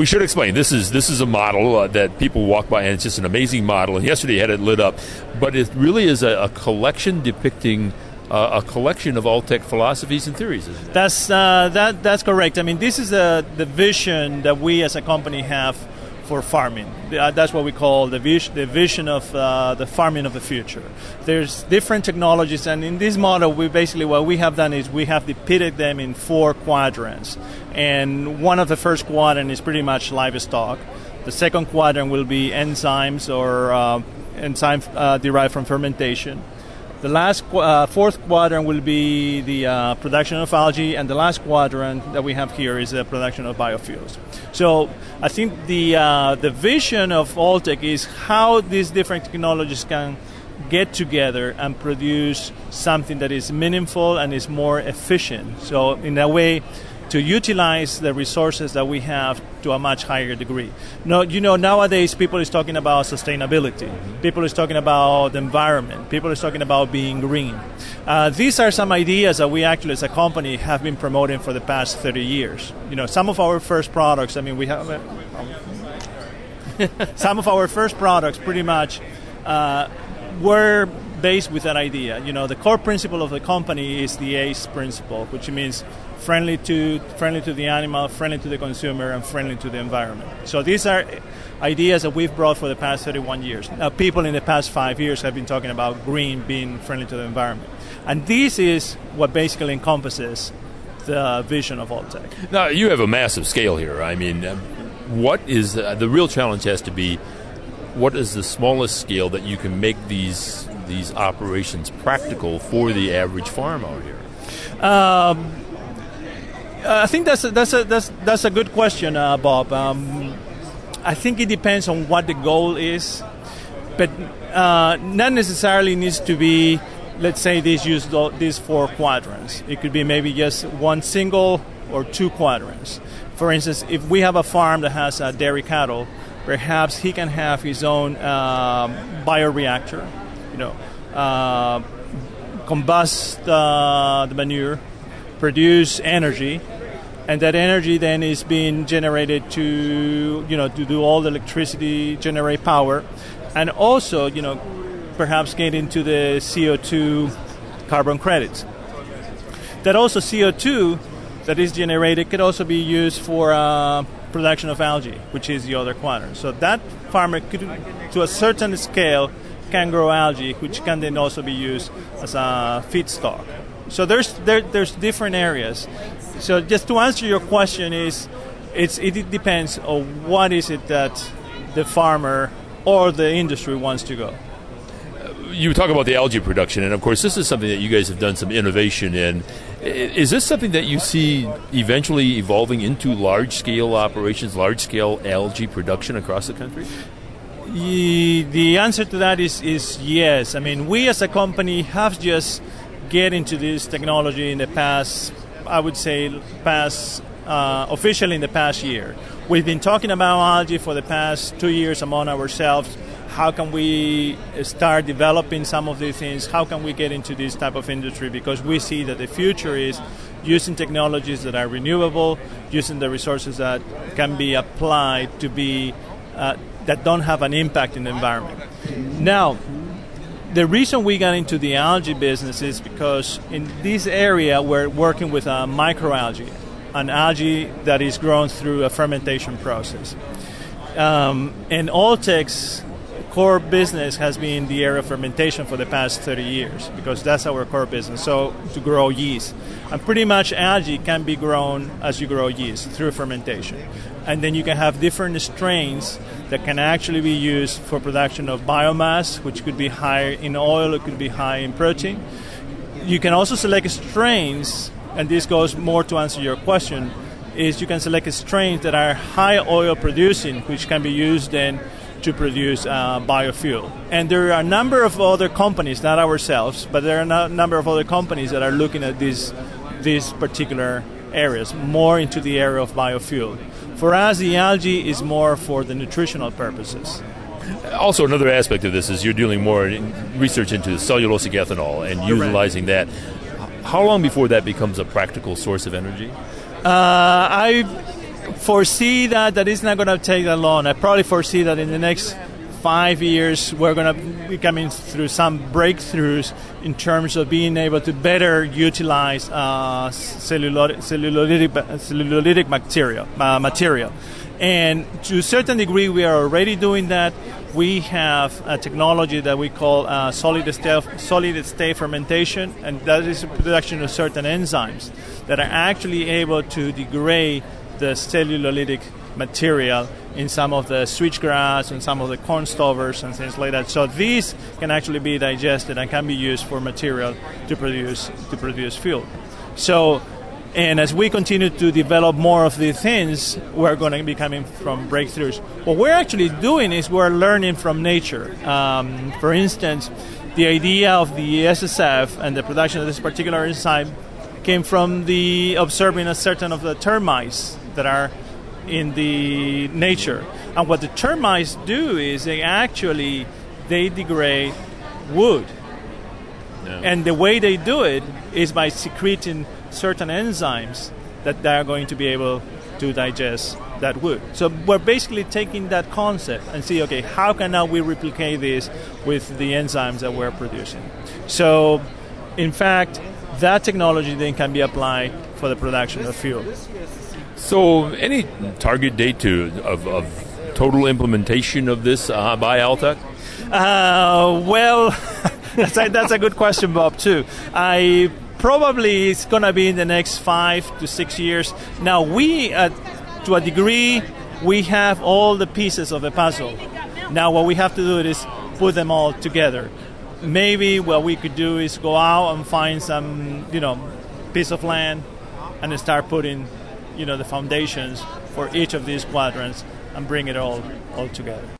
we should explain. This is a model that people walk by, and it's just an amazing model. And yesterday had it lit up, but it really is a collection depicting a collection of Alltech philosophies and theories, isn't it? That's correct. I mean, this is the vision that we as a company have for farming. That's what we call the vision of the farming of the future. There's different technologies, and in this model, what we have done is we have depicted them in 4 quadrants. And one of the first quadrant is pretty much livestock. The second quadrant will be enzymes or enzymes derived from fermentation. The last 4th quadrant will be the production of algae, and the last quadrant that we have here is the production of biofuels. So I think the vision of Alltech is how these different technologies can get together and produce something that is meaningful and is more efficient. So in a way, to utilize the resources that we have to a much higher degree. Nowadays people is talking about sustainability. People is talking about the environment. People is talking about being green. These are some ideas that we actually, as a company, have been promoting for the past 30 years. Some of our first products, we have some of our first products pretty much were based with that idea. The core principle of the company is the ACE principle, which means friendly to the animal, friendly to the consumer, and friendly to the environment. So these are ideas that we've brought for the past 31 years. Now, people in the past 5 years have been talking about green being friendly to the environment. And this is what basically encompasses the vision of Alltech. Now, you have a massive scale here. I mean, what is the real challenge has to be, what is the smallest scale that you can make these operations practical for the average farm out here? I think that's a good question, Bob. I think it depends on what the goal is, but not necessarily needs to be, let's say, these 4 quadrants. It could be maybe just one single or 2 quadrants. For instance, if we have a farm that has dairy cattle, perhaps he can have his own bioreactor, combust the manure, produce energy, and that energy then is being generated to do all the electricity, generate power, and also, perhaps get into the CO2 carbon credits. That also CO2 that is generated could also be used for production of algae, which is the other quadrant. So that farmer could, to a certain scale, can grow algae, which can then also be used as a feedstock. So there's different areas. So just to answer your question it depends on what is it that the farmer or the industry wants to go. You talk about the algae production, and of course this is something that you guys have done some innovation in. Is this something that you see eventually evolving into large-scale operations, large-scale algae production across the country? The answer to that is yes. I mean, we as a company have just get into this technology in the past, I would say, officially in the past year. We've been talking about algae for the past 2 years among ourselves. How can we start developing some of these things? How can we get into this type of industry? Because we see that the future is using technologies that are renewable, using the resources that can be applied to be that don't have an impact in the environment. Now, the reason we got into the algae business is because in this area we're working with a microalgae, an algae that is grown through a fermentation process. And Alltech's core business has been the area of fermentation for the past 30 years because that's our core business, so to grow yeast. And pretty much algae can be grown as you grow yeast through fermentation. And then you can have different strains that can actually be used for production of biomass, which could be high in oil, it could be high in protein. You can also select strains, and this goes more to answer your question, is you can select strains that are high oil producing, which can be used then to produce biofuel. And there are a number of other companies, not ourselves, but there are a number of other companies that are looking at these particular areas, more into the area of biofuel. For us, the algae is more for the nutritional purposes. Also, another aspect of this is you're doing more research into cellulosic ethanol and utilizing that. How long before that becomes a practical source of energy? foresee that it's not going to take that long. I probably foresee that in the next 5 years we're going to be coming through some breakthroughs in terms of being able to better utilize cellulolytic material. And to a certain degree, we are already doing that. We have a technology that we call solid state fermentation, and that is the production of certain enzymes that are actually able to degrade the cellulolytic material in some of the switchgrass and some of the corn stovers and things like that. So these can actually be digested and can be used for material to produce fuel. So, and as we continue to develop more of these things, we're going to be coming from breakthroughs. What we're actually doing is we're learning from nature. For instance, the idea of the SSF and the production of this particular enzyme came from the observing a certain of the termites that are in the nature. And what the termites do is they degrade wood. Yeah. And the way they do it is by secreting certain enzymes that they are going to be able to digest that wood. So we're basically taking that concept and see, okay, how can now we replicate this with the enzymes that we're producing? So, in fact, that technology then can be applied for the production of fuel. So, any target date of total implementation of this by Altec? Well, that's a good question, Bob, too. Probably it's going to be in the next 5 to 6 years. Now, we, to a degree, we have all the pieces of the puzzle. Now, what we have to do is put them all together. Maybe what we could do is go out and find some, piece of land and start putting, the foundations for each of these quadrants and bring it all together.